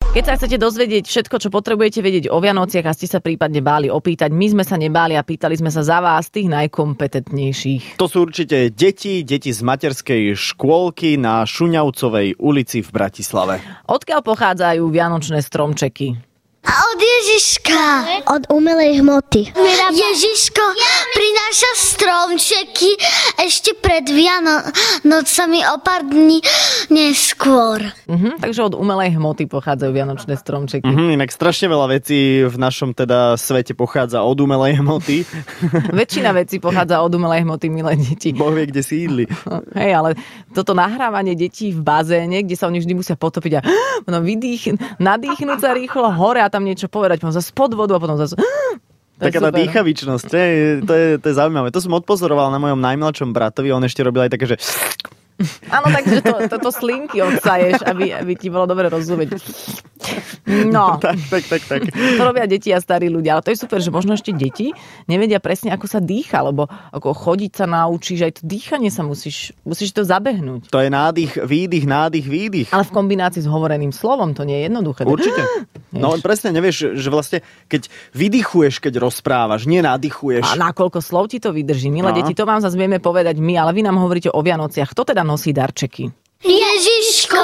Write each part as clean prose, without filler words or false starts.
Keď sa chcete dozvedieť všetko, čo potrebujete vedieť o Vianociach a ste sa prípadne báli opýtať, my sme sa nebáli a pýtali sme sa za vás, tých najkompetentnejších. To sú určite deti z materskej škôlky na Šuňavcovej ulici v Bratislave. Odkiaľ pochádzajú vianočné stromčeky? A od Ježiška. Od umelej hmoty. Ježiško prináša stromčeky ešte pred Vianocami o pár dní neskôr. Takže od umelej hmoty pochádzajú vianočné stromčeky. Inak strašne veľa vecí v našom teda svete pochádza od umelej hmoty. Väčšina vecí pochádza od umelej hmoty, milé deti. Boh vie, kde sídli. Hej, ale toto nahrávanie detí v bazéne, kde sa oni vždy musia potopiť a nadýchnúť sa rýchlo hore a tam niečo povedať, potom zase pod vodu a potom zase... Taká tá dýchavičnosť, to je zaujímavé. To som odpozoroval na mojom najmladšom bratovi, on ešte robil aj také, že... Áno, takže to slinky odsaješ, aby ti bolo dobre rozumieť. No. Tak. To robia deti a starí ľudia. Ale to je super, že možno ešte deti nevedia presne, ako sa dýcha, lebo ako chodiť sa naučíš, aj to dýchanie sa musíš to zabehnúť. To je nádych, výdych. Ale v kombinácii s hovoreným slovom to nie je jednoduché. Určite. No presne nevieš, že vlastne keď vydychuješ, keď rozprávaš, nenádychuješ. A na koľko slov ti to vydrží? Milé deti, to vám zase vieme povedať my, ale vy nám hovoríte o Vianociach. Kto teda nosí darčeky? Ježiško!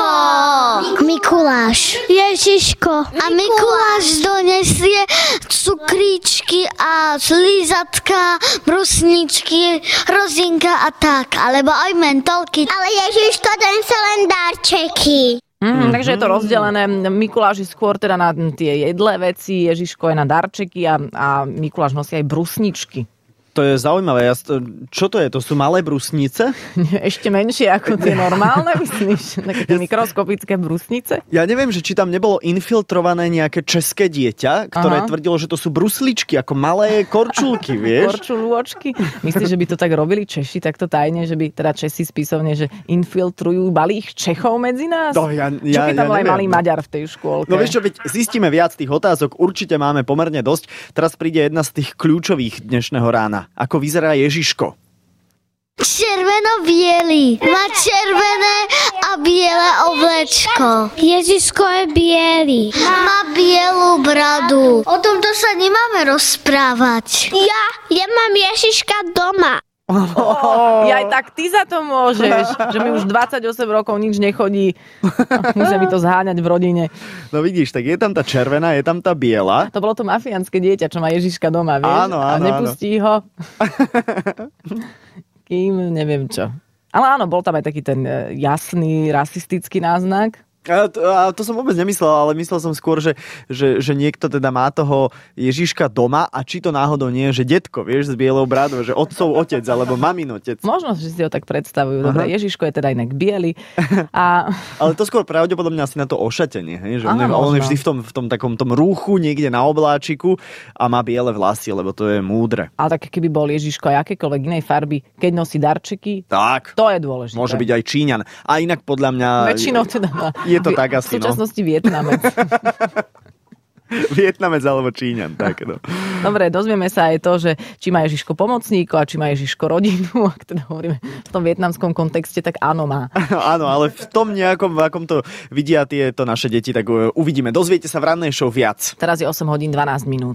Mikuláš. Ježiško. A Mikuláš donesie cukríčky a slízatka, brusničky, rozinka a tak. Alebo aj mentolky. Ale Ježiško donesie len darčeky. Takže je to rozdelené. Mikuláš je skôr teda na tie jedlé veci, Ježiško je na darčeky a Mikuláš nosí aj brusničky. To je zaujímavé. Čo to je? To sú malé brusnice? Ešte menšie ako tie normálne, myslíš? Také tie mikroskopické brusnice? Ja neviem, že či tam nebolo infiltrované nejaké české dieťa, ktoré tvrdilo, že to sú brusličky, ako malé korčulky, vieš? Korčulôčky. Myslíš, že by to tak robili Češi, takto tajne, že by teda Česi spisovne, že infiltrujú malých Čechov medzi nás? No, čo by tam bol aj malý Maďar v tej škôlke? No vieš čo, zistíme viac tých otázok, určite máme pomerne dosť. Teraz príde jedna z tých kľúčových dnešného rána. Ako vyzerá Ježiško? Červeno-biely. Má červené a biele oblečko. Ježiško je biely. Má bielú bradu. O tomto sa nemáme rozprávať. Ja mám Ježiška doma. Aj tak ty za to môžeš, že mi už 28 rokov nič nechodí. Musím mi to zháňať v rodine. No vidíš, tak je tam tá červená, je tam tá biela. To bolo to mafiánske dieťa, čo má Ježiška doma, vieš? Áno, a nepustí ho. Kým, neviem čo. Ale áno, bol tam aj taký ten jasný rasistický náznak. A to som vôbec nemyslel, ale myslel som skôr, že niekto teda má toho Ježiška doma a či to náhodou nie je, že detko, vieš, s bielou bradou, že otcov otec alebo mamin otec. Možno, že si ho tak predstavujú. Dobre, Ježiško je teda inak biely. Ale to skôr pravdepodobne asi na to ošatenie, hej? Že on je vždy v tom takom tom rúchu niekde na obláčiku a má biele vlasy, lebo to je múdre. Ale tak keby bol Ježiško aj akékoľvek inej farby, keď nosí darčeky, tak, to je dôležité. Môže byť aj Číňan. A inak podľa mňa... Väčšinou teda je to tak asi, v súčasnosti Vietnamec. Vietnamec alebo Číňan, tak no. Dobre, dozvieme sa aj to, že či má Ježiško pomocníko a či má Ježiško rodinu. Ak teda hovoríme v tom vietnamskom kontexte, tak áno má. Áno, ale v tom nejakom, v akom to vidia tieto naše deti, tak uvidíme. Dozviete sa v rannej show viac. Teraz je 8 hodín 12 minút.